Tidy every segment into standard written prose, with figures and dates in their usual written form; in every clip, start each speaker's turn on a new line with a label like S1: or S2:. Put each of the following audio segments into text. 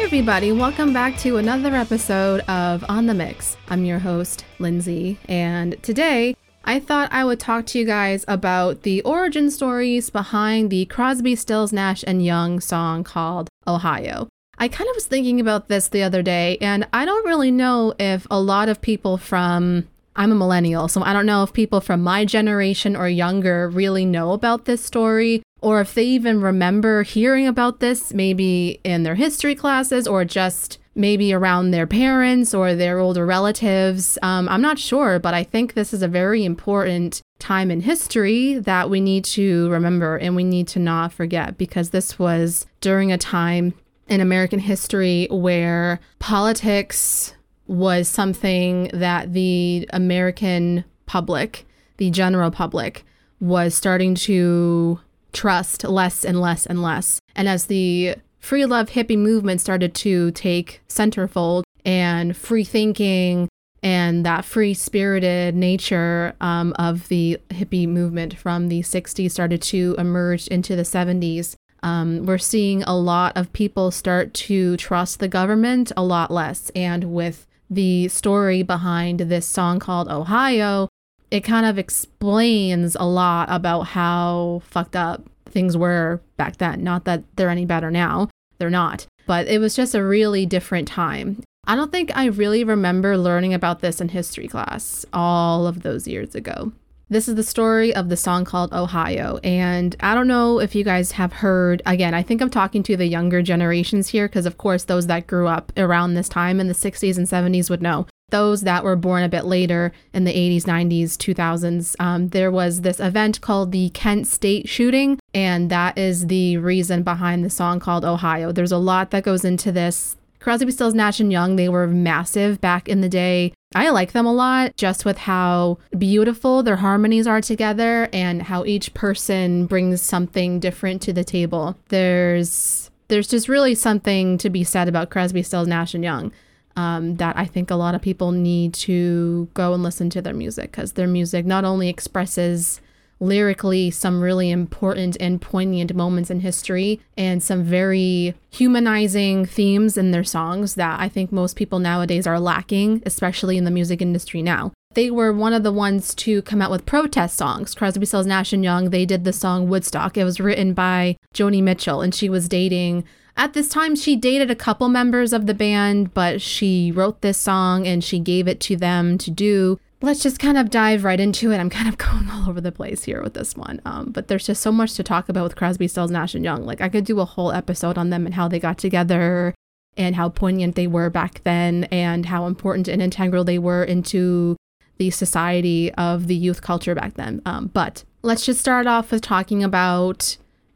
S1: everybody, welcome back to another episode of On the Mix. I'm your host, Lindsay, and today I thought I would talk to you guys about the origin stories behind the Crosby, Stills, Nash & Young song called Ohio. I kind of was thinking about this the other day, and I don't really know if a lot of people from... I'm a millennial, so I don't know if people from my generation or younger really know about this story, or if they even remember hearing about this maybe in their history classes or just maybe around their parents or their older relatives. I'm not sure, but I think this is a very important time in history that we need to remember and we need to not forget, because this was during a time in American history where politics was something that the American public, the general public, was starting to trust less and less and less. And as the free love hippie movement started to take centerfold, and free thinking and that free spirited nature of the hippie movement from the 60s started to emerge into the 70s, we're seeing a lot of people start to trust the government a lot less. And with the story behind this song called Ohio, it kind of explains a lot about how fucked up things were back then. Not that they're any better now. They're not. But it was just a really different time. I don't think I really remember learning about this in history class all of those years ago. This is the story of the song called Ohio. And I don't know if you guys have heard, again, I think I'm talking to the younger generations here, because of course those that grew up around this time in the 60s and 70s would know. Those that were born a bit later in the 80s, 90s, 2000s, there was this event called the Kent State shooting, and that is the reason behind the song called Ohio. There's a lot that goes into this. Crosby, Stills, Nash & Young, they were massive back in the day. I like them a lot, just with how beautiful their harmonies are together and how each person brings something different to the table. There's just really something to be said about Crosby, Stills, Nash & Young. That I think a lot of people need to go and listen to their music, because their music not only expresses lyrically some really important and poignant moments in history and some very humanizing themes in their songs that I think most people nowadays are lacking, especially in the music industry now. They were one of the ones to come out with protest songs. Crosby, Stills, Nash & Young, they did the song Woodstock. It was written by Joni Mitchell, and she was dating... At this time, she dated a couple members of the band, but she wrote this song and she gave it to them to do. Let's just kind of dive right into it. I'm kind of going all over the place here with this one. But there's just so much to talk about with Crosby, Stills, Nash & Young. Like, I could do a whole episode on them and how they got together and how poignant they were back then and how important and integral they were into the society of the youth culture back then. But let's just start off with talking about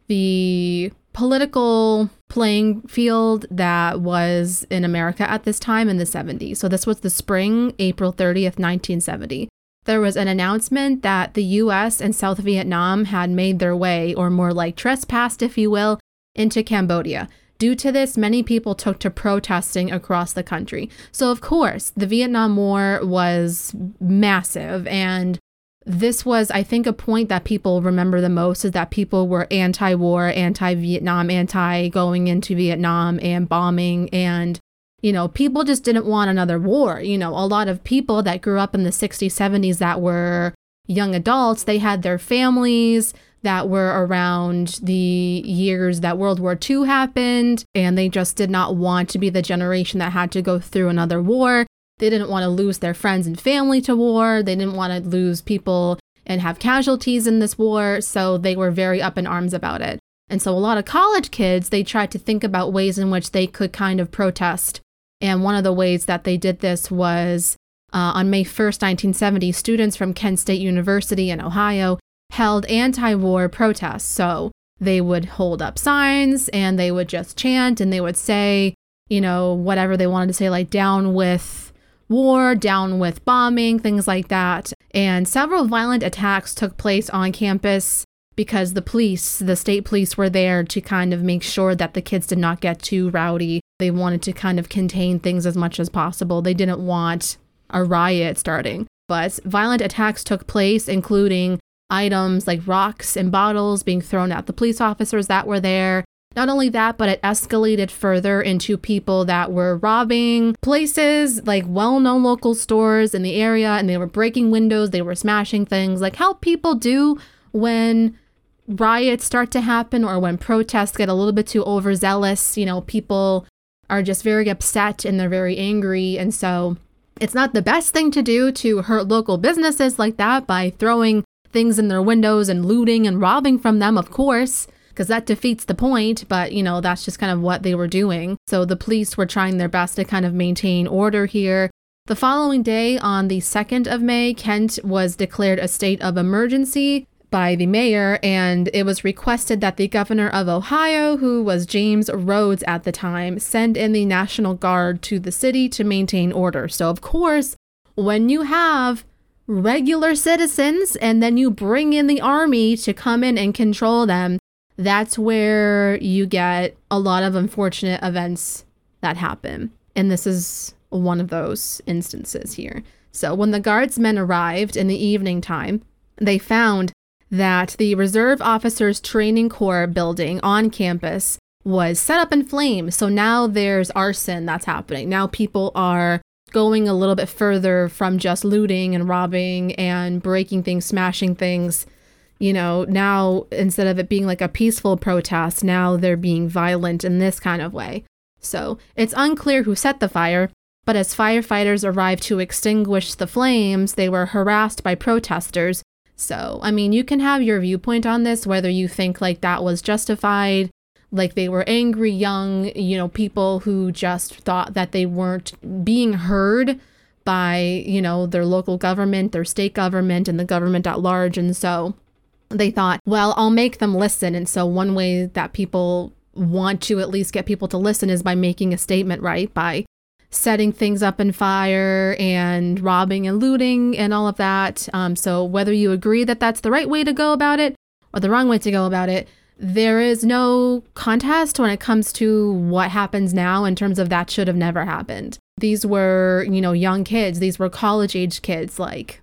S1: the political playing field that was in America at this time in the 70s. So this was the spring, April 30th, 1970. There was an announcement that the US and South Vietnam had made their way, or more like trespassed, if you will, into Cambodia. Due to this, many people took to protesting across the country. So of course, the Vietnam War was massive, and this was, I think, a point that people remember the most, is that people were anti-war, anti-Vietnam, anti-going into Vietnam and bombing. And, you know, people just didn't want another war. You know, a lot of people that grew up in the 60s, 70s that were young adults, they had their families that were around the years that World War II happened, and they just did not want to be the generation that had to go through another war. They didn't want to lose their friends and family to war. They didn't want to lose people and have casualties in this war. So they were very up in arms about it. And so a lot of college kids, they tried to think about ways in which they could kind of protest. And one of the ways that they did this was on May 1st, 1970, students from Kent State University in Ohio held anti-war protests. So they would hold up signs and they would just chant and they would say, you know, whatever they wanted to say, like down with war, down with bombing, things like that. And several violent attacks took place on campus because the state police were there to kind of make sure that the kids did not get too rowdy. They wanted to kind of contain things as much as possible. They didn't want a riot starting. But violent attacks took place, including items like rocks and bottles being thrown at the police officers that were there. Not only that, but it escalated further into people that were robbing places, like well-known local stores in the area, and they were breaking windows, they were smashing things, like how people do when riots start to happen or when protests get a little bit too overzealous. People are just very upset and they're very angry. And so it's not the best thing to do to hurt local businesses like that by throwing things in their windows and looting and robbing from them, of course, because that defeats the point. But, that's just kind of what they were doing. So the police were trying their best to kind of maintain order here. The following day, on the 2nd of May, Kent was declared a state of emergency by the mayor, and it was requested that the governor of Ohio, who was James Rhodes at the time, send in the National Guard to the city to maintain order. So, of course, when you have regular citizens and then you bring in the army to come in and control them, that's where you get a lot of unfortunate events that happen. And this is one of those instances here. So when the guardsmen arrived in the evening time, they found that the Reserve Officers Training Corps building on campus was set up in flames. So now there's arson that's happening. Now people are going a little bit further from just looting and robbing and breaking things, smashing things. Now instead of it being like a peaceful protest, now they're being violent in this kind of way. So it's unclear who set the fire, but as firefighters arrived to extinguish the flames, they were harassed by protesters. So, you can have your viewpoint on this, whether you think like that was justified, like they were angry young, people who just thought that they weren't being heard by, their local government, their state government, and the government at large. And so they thought, well, I'll make them listen. And so one way that people want to at least get people to listen is by making a statement, right? By setting things up in fire and robbing and looting and all of that. So whether you agree that that's the right way to go about it or the wrong way to go about it, there is no contest when it comes to what happens now in terms of that should have never happened. These were, young kids. These were college-age kids, like,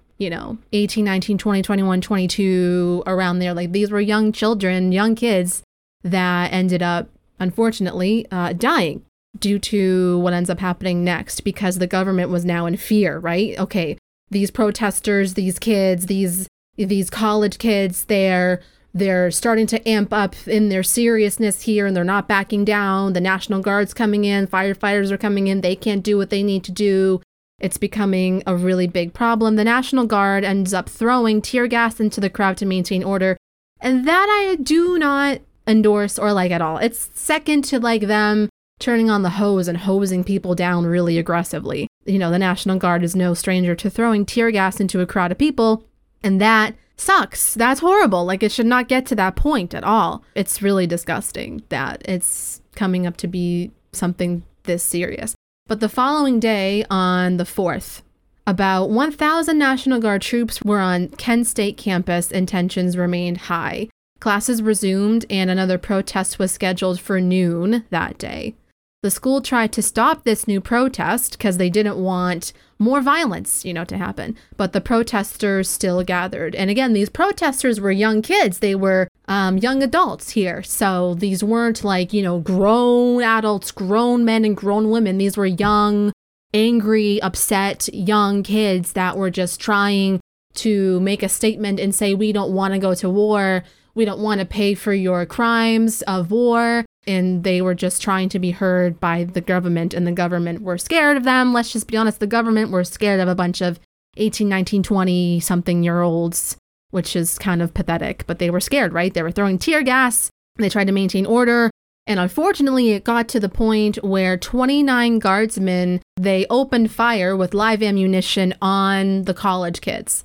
S1: 18, 19, 20, 21, 22, around there. Like, these were young children, young kids that ended up, unfortunately, dying due to what ends up happening next, because the government was now in fear, right? Okay, these protesters, these kids, these college kids, they're starting to amp up in their seriousness here, and they're not backing down. The National Guard's coming in, firefighters are coming in, they can't do what they need to do. It's becoming a really big problem. The National Guard ends up throwing tear gas into the crowd to maintain order, and that I do not endorse or like at all. It's second to like them turning on the hose and hosing people down really aggressively. The National Guard is no stranger to throwing tear gas into a crowd of people, and that sucks. That's horrible. Like, it should not get to that point at all. It's really disgusting that it's coming up to be something this serious. But the following day, on the 4th, about 1,000 National Guard troops were on Kent State campus and tensions remained high. Classes resumed and another protest was scheduled for noon that day. The school tried to stop this new protest because they didn't want more violence, to happen. But the protesters still gathered. And again, these protesters were young kids. They were young adults here. So these weren't like, grown adults, grown men and grown women. These were young, angry, upset, young kids that were just trying to make a statement and say, we don't want to go to war. We don't want to pay for your crimes of war. And they were just trying to be heard by the government, and the government were scared of them. Let's just be honest, the government were scared of a bunch of 18, 19, 20-something-year-olds, which is kind of pathetic, but they were scared, right? They were throwing tear gas, they tried to maintain order, and unfortunately it got to the point where 29 guardsmen, they opened fire with live ammunition on the college kids.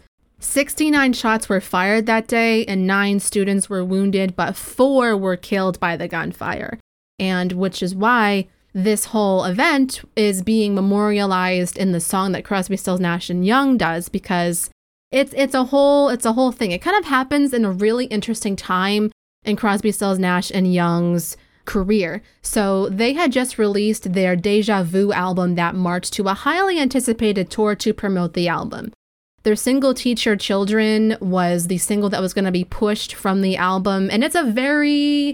S1: 69 shots were fired that day and 9 students were wounded, but 4 were killed by the gunfire. And which is why this whole event is being memorialized in the song that Crosby, Stills, Nash & Young does, because it's a whole thing. It kind of happens in a really interesting time in Crosby, Stills, Nash & Young's career. So they had just released their Deja Vu album that March to a highly anticipated tour to promote the album. Their single Teach Your Children was the single that was going to be pushed from the album. And it's a very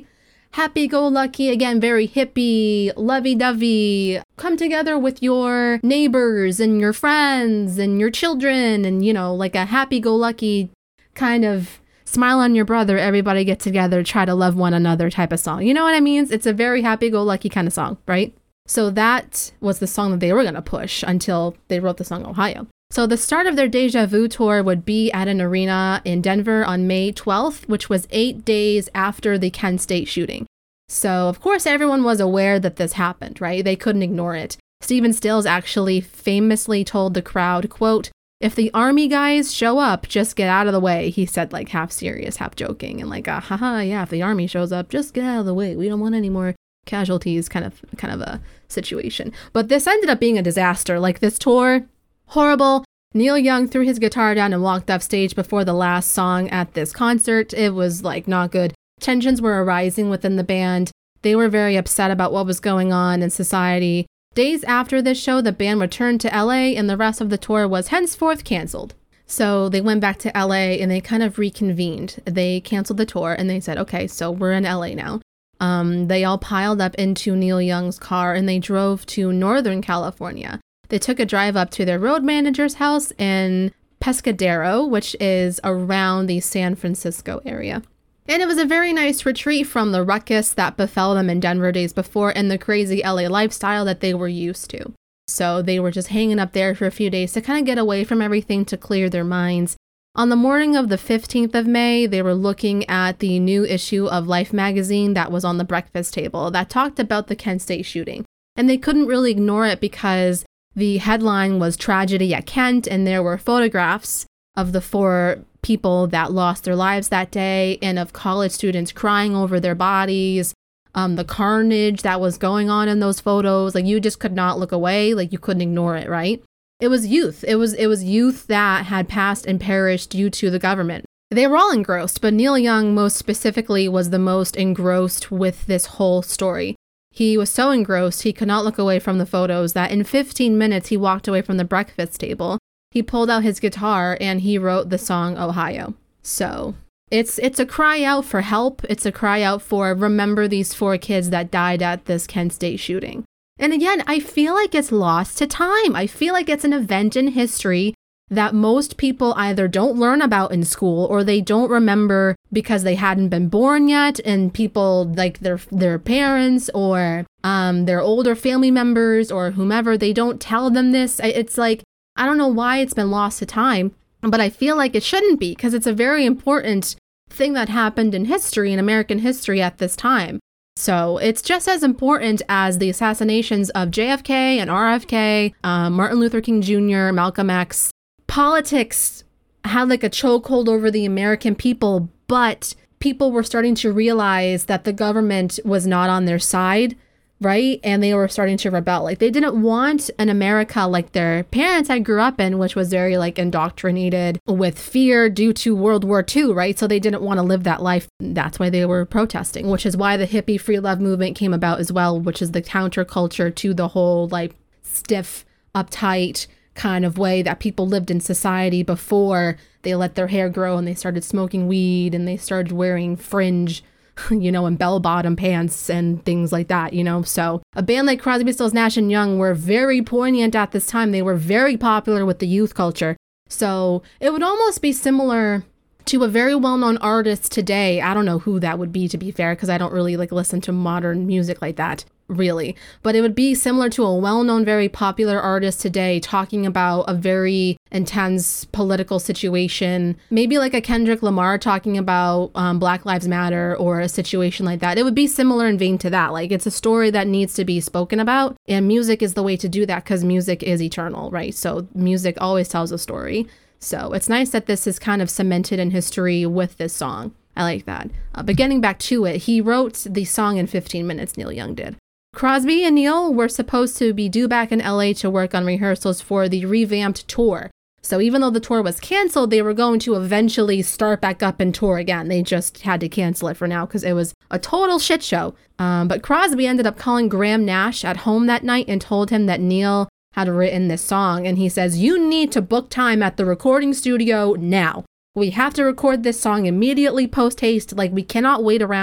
S1: happy-go-lucky, again, very hippie, lovey-dovey, come together with your neighbors and your friends and your children and, you know, like a happy-go-lucky kind of smile on your brother, everybody get together, try to love one another type of song. You know what I mean? It's a very happy-go-lucky kind of song, right? So that was the song that they were going to push until they wrote the song Ohio. So the start of their Deja Vu tour would be at an arena in Denver on May 12th, which was 8 days after the Kent State shooting. So of course everyone was aware that this happened, right? They couldn't ignore it. Stephen Stills actually famously told the crowd, quote, "If the army guys show up, just get out of the way." He said, like, half serious, half joking, and like, haha, yeah, if the army shows up, just get out of the way. We don't want any more casualties, kind of a situation. But this ended up being a disaster. Like, this tour, horrible. Neil Young threw his guitar down and walked off stage before the last song at this concert. It was, like, not good. Tensions were arising within the band. They were very upset about what was going on in society. Days after this show, the band returned to LA and the rest of the tour was henceforth canceled. So they went back to LA and they kind of reconvened. They canceled the tour and they said, okay, so we're in LA now. They all piled up into Neil Young's car and they drove to Northern California. They took a drive up to their road manager's house in Pescadero, which is around the San Francisco area. And it was a very nice retreat from the ruckus that befell them in Denver days before and the crazy LA lifestyle that they were used to. So they were just hanging up there for a few days to kind of get away from everything, to clear their minds. On the morning of the 15th of May, they were looking at the new issue of Life magazine that was on the breakfast table that talked about the Kent State shooting. And they couldn't really ignore it because the headline was Tragedy at Kent, and there were photographs of the 4 people that lost their lives that day and of college students crying over their bodies, the carnage that was going on in those photos. Like, you just could not look away, like you couldn't ignore it, right? It was youth. It was youth that had passed and perished due to the government. They were all engrossed, but Neil Young most specifically was the most engrossed with this whole story. He was so engrossed he could not look away from the photos that in 15 minutes he walked away from the breakfast table. He pulled out his guitar and he wrote the song Ohio. So it's a cry out for help. It's a cry out for remember these 4 kids that died at this Kent State shooting. And again, I feel like it's lost to time. I feel like it's an event in history that most people either don't learn about in school or they don't remember because they hadn't been born yet, and people like their parents or their older family members or whomever, they don't tell them this. It's like, I don't know why it's been lost to time, but I feel like it shouldn't be because it's a very important thing that happened in history, in American history at this time. So it's just as important as the assassinations of JFK and RFK, Martin Luther King Jr., Malcolm X. Politics had like a chokehold over the American people, but people were starting to realize that the government was not on their side, right? And they were starting to rebel. Like, they didn't want an America like their parents had grew up in, which was very like indoctrinated with fear due to World War II, right? So they didn't want to live that life. That's why they were protesting, which is why the hippie free love movement came about as well, which is the counterculture to the whole like stiff, uptight kind of way that people lived in society before they let their hair grow and they started smoking weed and they started wearing fringe, you know, and bell-bottom pants and things like that, you know. So a band like Crosby, Stills, Nash & Young were very poignant at this time. They were very popular with the youth culture. So it would almost be similar to a very well-known artist today. I don't know who that would be, to be fair, because I don't really like listen to modern music like that, really. But it would be similar to a well-known, very popular artist today talking about a very intense political situation. Maybe like a Kendrick Lamar talking about Black Lives Matter or a situation like that. It would be similar in vein to that. Like, it's a story that needs to be spoken about. And music is the way to do that because music is eternal, right? So music always tells a story. So it's nice that this is kind of cemented in history with this song. I like that. But getting back to it, he wrote the song in 15 minutes, Neil Young did. Crosby and Neil were supposed to be due back in LA to work on rehearsals for the revamped tour. So even though the tour was canceled, they were going to eventually start back up and tour again. They just had to cancel it for now because it was a total shit show. But Crosby ended up calling Graham Nash at home that night and told him that Neil had written this song. And he says, "You need to book time at the recording studio now. We have to record this song immediately post haste. Like, we cannot wait around.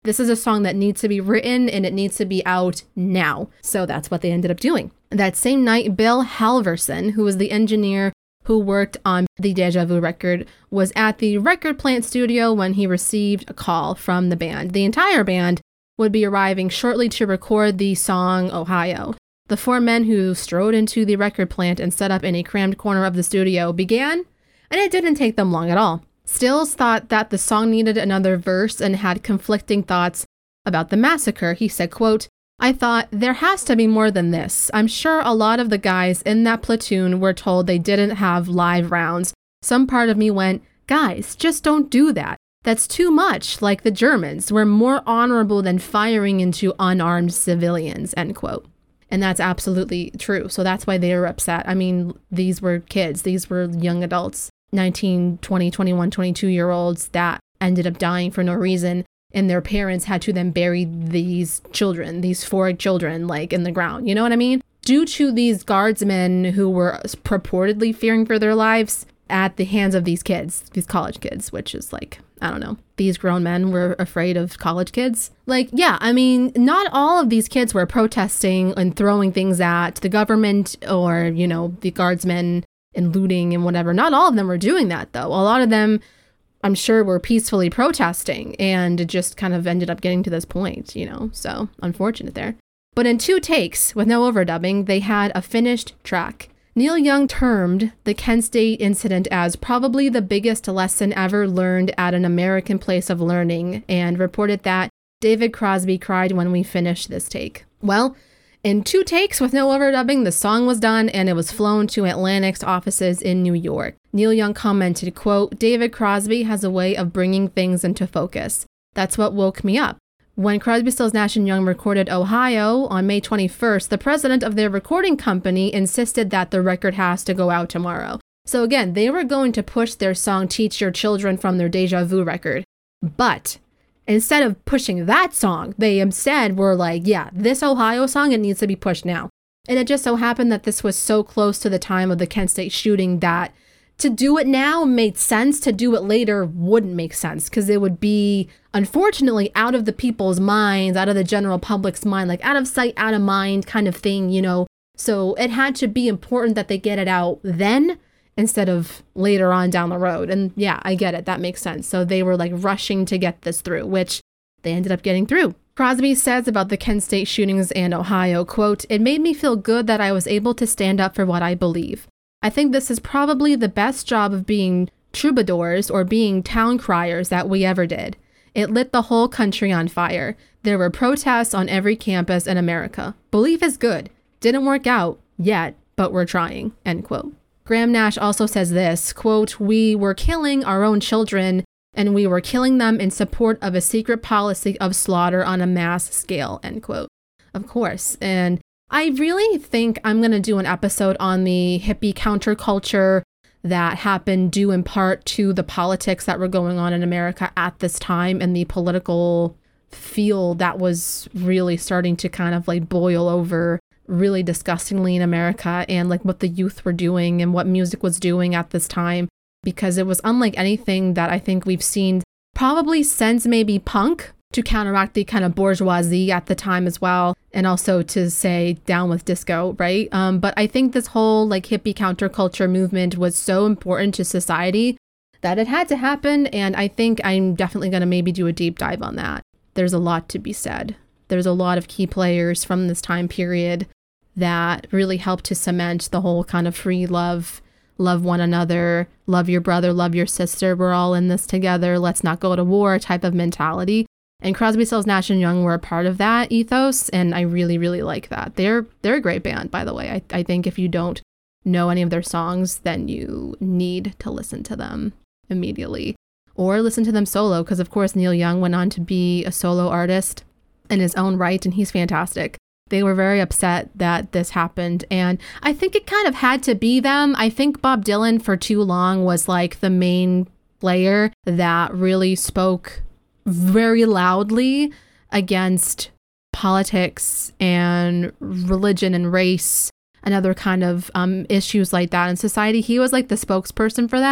S1: this is a song that needs to be written and it needs to be out now. So that's what they ended up doing. That same night, Bill Halverson, who was the engineer who worked on the Deja Vu record, was at the record plant studio when he received a call from the band. The entire band would be arriving shortly to record the song Ohio. The four men who strode into the record plant and set up in a crammed corner of the studio began, and it didn't take them long at all. Stills thought that the song needed another verse and had conflicting thoughts about the massacre. He said, quote, "I thought, there has to be more than this. I'm sure a lot of the guys in that platoon were told they didn't have live rounds. Some part of me went, guys, just don't do that. That's too much, like the Germans. We're more honorable than firing into unarmed civilians," end quote. And that's absolutely true. So that's why they were upset. I mean, these were kids. These were young adults, 19, 20, 21, 22-year-olds that ended up dying for no reason. And their parents had to then bury these children, these four children, like in the ground. You know what I mean? Due to these guardsmen who were purportedly fearing for their lives at the hands of these kids, these college kids, which is like, I don't know. These grown men were afraid of college kids. Like, yeah, I mean, not all of these kids were protesting and throwing things at the government or, you know, the guardsmen and looting and whatever. Not all of them were doing that, though. A lot of them, I'm sure, were peacefully protesting, and it just kind of ended up getting to this point, you know, so unfortunate there. But in 2 takes, with no overdubbing, they had a finished track. Neil Young termed the Kent State incident as probably the biggest lesson ever learned at an American place of learning, and reported that David Crosby cried when we finished this take. Well, in 2 takes with no overdubbing, the song was done and it was flown to Atlantic's offices in New York. Neil Young commented, quote, "David Crosby has a way of bringing things into focus. That's what woke me up. When Crosby, Stills, Nash & Young recorded Ohio on May 21st, the president of their recording company insisted that the record has to go out tomorrow." So again, they were going to push their song Teach Your Children from their Deja Vu record. But instead of pushing that song, they instead were like, yeah, this Ohio song, it needs to be pushed now. And it just so happened that this was so close to the time of the Kent State shooting that to do it now made sense. To do it later wouldn't make sense, because it would be, unfortunately, out of the people's minds, out of the general public's mind, like out of sight, out of mind kind of thing, you know. So it had to be important that they get it out then instead of later on down the road. And yeah, I get it. That makes sense. So they were like rushing to get this through, which they ended up getting through. Crosby says about the Kent State shootings and Ohio, quote, "It made me feel good that I was able to stand up for what I believe. I think this is probably the best job of being troubadours or being town criers that we ever did. It lit the whole country on fire. There were protests on every campus in America. Belief is good. Didn't work out yet, but we're trying," end quote. Graham Nash also says this, quote, "We were killing our own children, and we were killing them in support of a secret policy of slaughter on a mass scale," end quote. Of course. And I really think I'm going to do an episode on the hippie counterculture that happened due in part to the politics that were going on in America at this time, and the political field that was really starting to kind of like boil over really disgustingly in America, and like what the youth were doing and what music was doing at this time, because it was unlike anything that I think we've seen probably since maybe punk, to counteract the kind of bourgeoisie at the time as well, and also to say down with disco, right? But I think this whole like hippie counterculture movement was so important to society that it had to happen, and I think I'm definitely going to maybe do a deep dive on that. There's a lot to be said. There's a lot of key players from this time period that really helped to cement the whole kind of free love one another, love your brother, love your sister, we're all in this together, let's not go to war type of mentality. And Crosby, Stills, Nash & Young were a part of that ethos, and I really, really like that. They're a great band, by the way. I think if you don't know any of their songs, then you need to listen to them immediately. Or listen to them solo, because of course Neil Young went on to be a solo artist in his own right, and he's fantastic. They were very upset that this happened, and I think it kind of had to be them. I think Bob Dylan for too long was like the main player that really spoke very loudly against politics and religion and race and other kind of issues like that in society. He was like the spokesperson for that.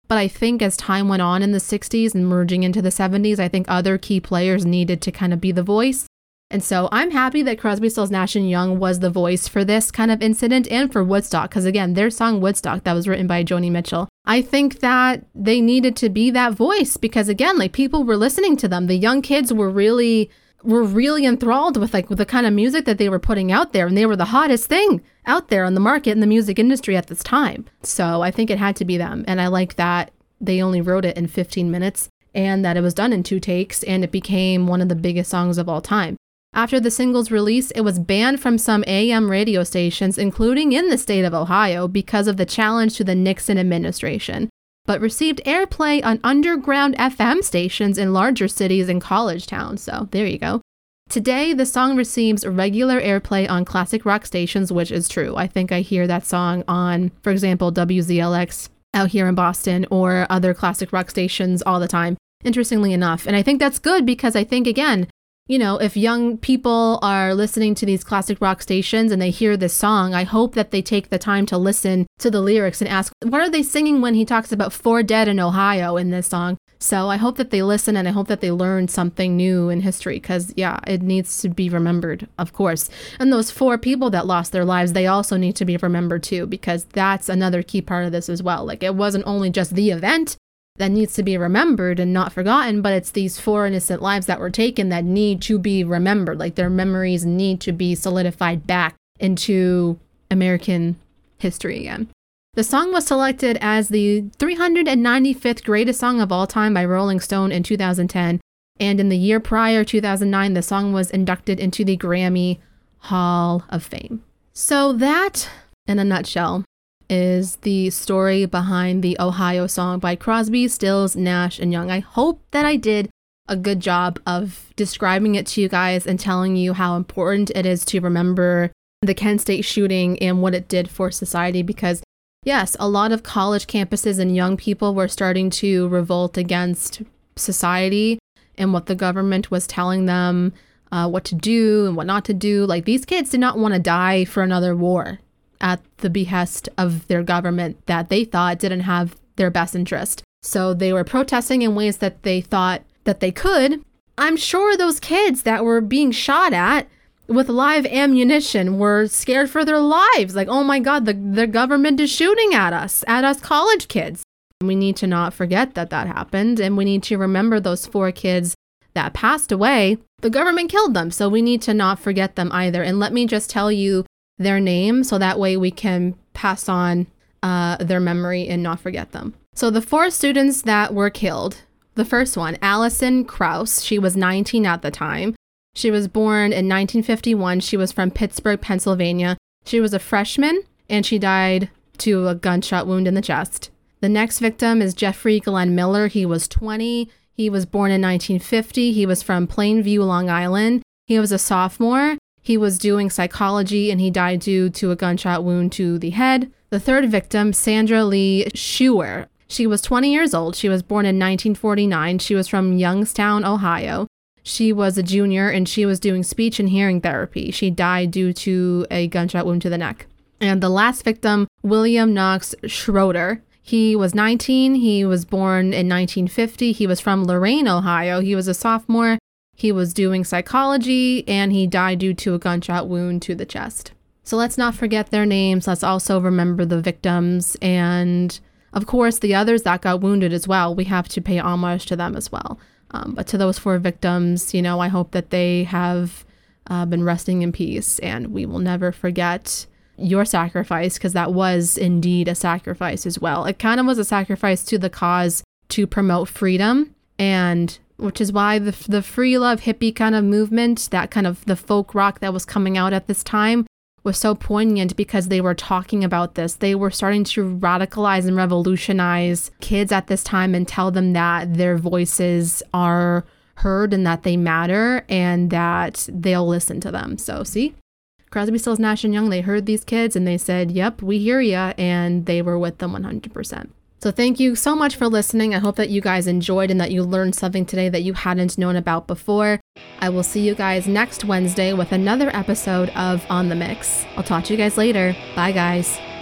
S1: But I think as time went on in the 60s and merging into the 70s, I think other key players needed to kind of be the voice. And so I'm happy that Crosby, Stills, Nash & Young was the voice for this kind of incident and for Woodstock. Because again, their song Woodstock that was written by Joni Mitchell, I think that they needed to be that voice because again, like people were listening to them. The young kids were really enthralled with with the kind of music that they were putting out there. And they were the hottest thing out there on the market in the music industry at this time. So I think it had to be them. And I like that they only wrote it in 15 minutes and that it was done in 2 takes and it became one of the biggest songs of all time. After the single's release, it was banned from some AM radio stations, including in the state of Ohio, because of the challenge to the Nixon administration, but received airplay on underground FM stations in larger cities and college towns. So there you go. Today, the song receives regular airplay on classic rock stations, which is true. I think I hear that song on, for example, WZLX out here in Boston or other classic rock stations all the time, interestingly enough. And I think that's good because I think, again, you know, if young people are listening to these classic rock stations and they hear this song, I hope that they take the time to listen to the lyrics and ask, what are they singing when he talks about 4 dead in Ohio in this song? So I hope that they listen and I hope that they learn something new in history because, yeah, it needs to be remembered, of course. And those 4 people that lost their lives, they also need to be remembered too, because that's another key part of this as well. Like it wasn't only just the event that needs to be remembered and not forgotten, but it's these 4 innocent lives that were taken that need to be remembered. Like their memories need to be solidified back into American history again. The song was selected as the 395th greatest song of all time by Rolling Stone in 2010. And in the year prior, 2009, the song was inducted into the Grammy Hall of Fame. So that, in a nutshell, is the story behind the Ohio song by Crosby, Stills, Nash & Young. I hope that I did a good job of describing it to you guys and telling you how important it is to remember the Kent State shooting and what it did for society because, yes, a lot of college campuses and young people were starting to revolt against society and what the government was telling them what to do and what not to do. Like these kids did not want to die for another war at the behest of their government that they thought didn't have their best interest. So they were protesting in ways that they thought that they could. I'm sure those kids that were being shot at with live ammunition were scared for their lives. Like, oh my God, the government is shooting at us college kids. We need to not forget that happened. And we need to remember those 4 kids that passed away. The government killed them. So we need to not forget them either. And let me just tell you their name so that way we can pass on their memory and not forget them. So the 4 students that were killed, the first one, Allison Krauss, she was 19 at the time. She was born in 1951. She was from Pittsburgh, Pennsylvania. She was a freshman and she died to a gunshot wound in the chest. The next victim is Jeffrey Glenn Miller. He was 20. He was born in 1950. He was from Plainview, Long Island. He was a sophomore. He was doing psychology and he died due to a gunshot wound to the head. The third victim, Sandra Lee Schuer. She was 20 years old. She was born in 1949. She was from Youngstown, Ohio. She was a junior and she was doing speech and hearing therapy. She died due to a gunshot wound to the neck. And the last victim, William Knox Schroeder. He was 19. He was born in 1950. He was from Lorain, Ohio. He was a sophomore. He was doing psychology and he died due to a gunshot wound to the chest. So let's not forget their names. Let's also remember the victims and, of course, the others that got wounded as well. We have to pay homage to them as well. But to those 4 victims, you know, I hope that they have been resting in peace and we will never forget your sacrifice because that was indeed a sacrifice as well. It kind of was a sacrifice to the cause to promote freedom, and which is why the free love hippie kind of movement, that kind of the folk rock that was coming out at this time was so poignant because they were talking about this. They were starting to radicalize and revolutionize kids at this time and tell them that their voices are heard and that they matter and that they'll listen to them. So see, Crosby, Stills, Nash & Young, they heard these kids and they said, yep, we hear ya, and they were with them 100%. So thank you so much for listening. I hope that you guys enjoyed and that you learned something today that you hadn't known about before. I will see you guys next Wednesday with another episode of On the Mix. I'll talk to you guys later. Bye, guys.